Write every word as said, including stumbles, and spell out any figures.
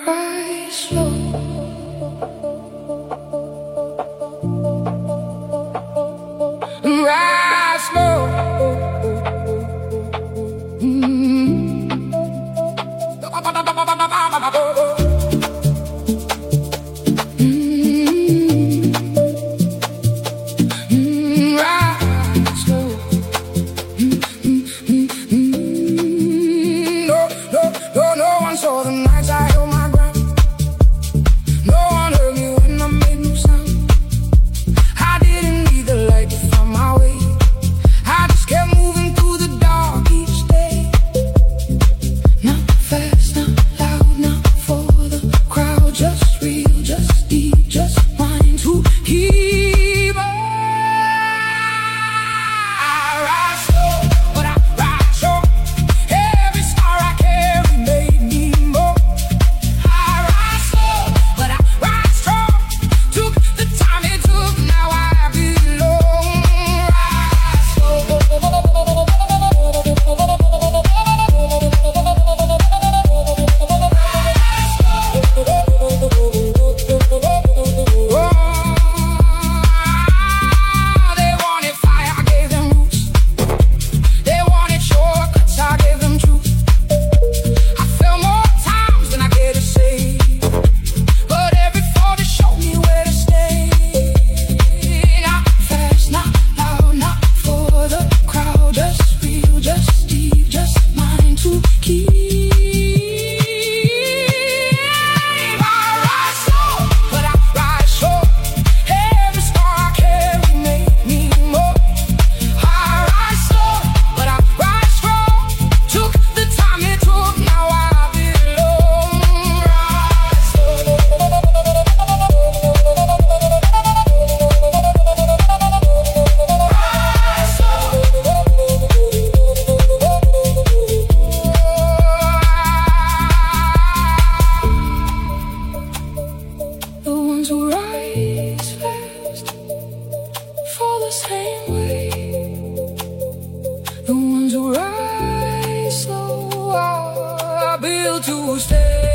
rise slow. Rise slow. Mm-hmm. Saw the nights I held my ground. No one heard me when I made no sound. I didn't need the light to find my way. I just kept moving through the dark each day. Not fast, not loud, not for the crowd. Just real, just deep, just mine to keep on. I rise slow, but I rise sure. Every star I carry made me. Who rise fast fall the same way. The ones who rise slow are built to stay.